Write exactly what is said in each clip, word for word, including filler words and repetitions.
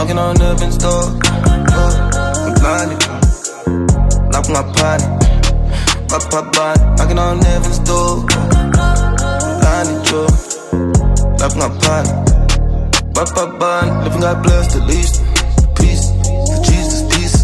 knocking on heaven's door. Oh, I'm blinded, knock my party, pop pop bond, knocking on heaven's door. Blinded, yo, knock my party, pop pop bond, living God blessed at least. Peace, for Jesus, peace,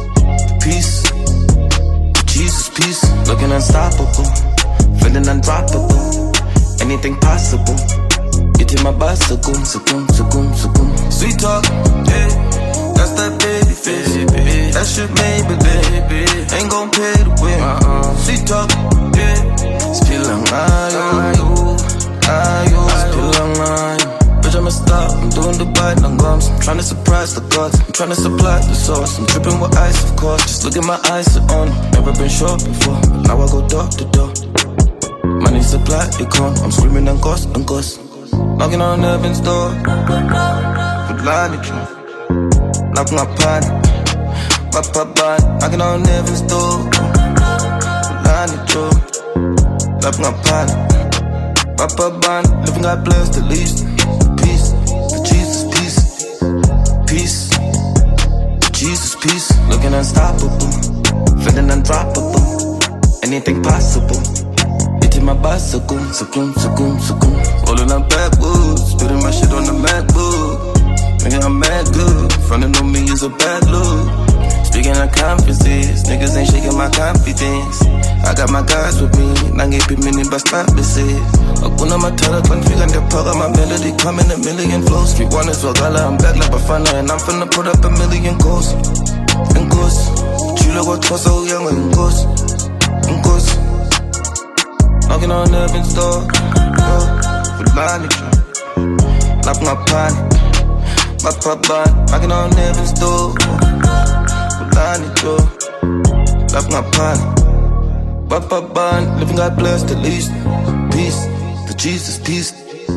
peace, for Jesus, peace. Looking unstoppable, feeling undroppable, anything possible. Get in my bicycle, sukum, sukum, sukum. Sweet talk, yeah, that's that baby face. Baby. That shit made, but baby ain't gon' pay the way. Uh-uh. Sweet talk, yeah, still on ayo, ayo, still on ayo. Bitch, I'ma stop, I'm doing the bite, no gums. I'm tryna surprise the gods, I'm tryna supply the sauce. I'm dripping with ice, of course. Just look at my eyes, are on. Never been short before, but now I go door to door. Money supply, it come. I'm screaming and ghost, and ghost. Knocking on heaven's door. I'm blinded, you. Knock my party, pop pop bond. Knocking on heaven's door. I'm blinded, you. Knock my party, pop pop bond. Living God blessed at least. Peace, for Jesus, peace, peace, for Jesus, peace. Looking unstoppable, feeling undroppable, anything possible. In my bicycle, sukum, sukum, sukum. Rolling up backwoods, spitting my shit on the MacBook. Nigga, I'm mad good, frontin' on me is a bad look. Speaking of conferences, niggas ain't shaking my confidence. I got my guys with me, nangipimini bastante. Hakuna matara, config and the power, my melody coming a million flows. Street one is Wagala, I'm back like Bafana, and I'm finna put up a million goals. And goals, Chula got so young and goals, and goals. Knocking on heaven's door, oh, with blinded, knock my party, pop pop bond, knocking on heaven's door, with blinded, yo, knock my party, pop pop bond, living God blessed at least. Peace, for Jesus, peace,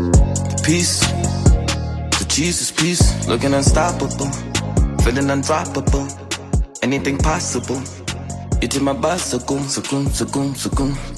peace, for Jesus, peace. Looking unstoppable, feeling undroppable, anything possible. It's in my bicycle, sukum, sukum, sukum.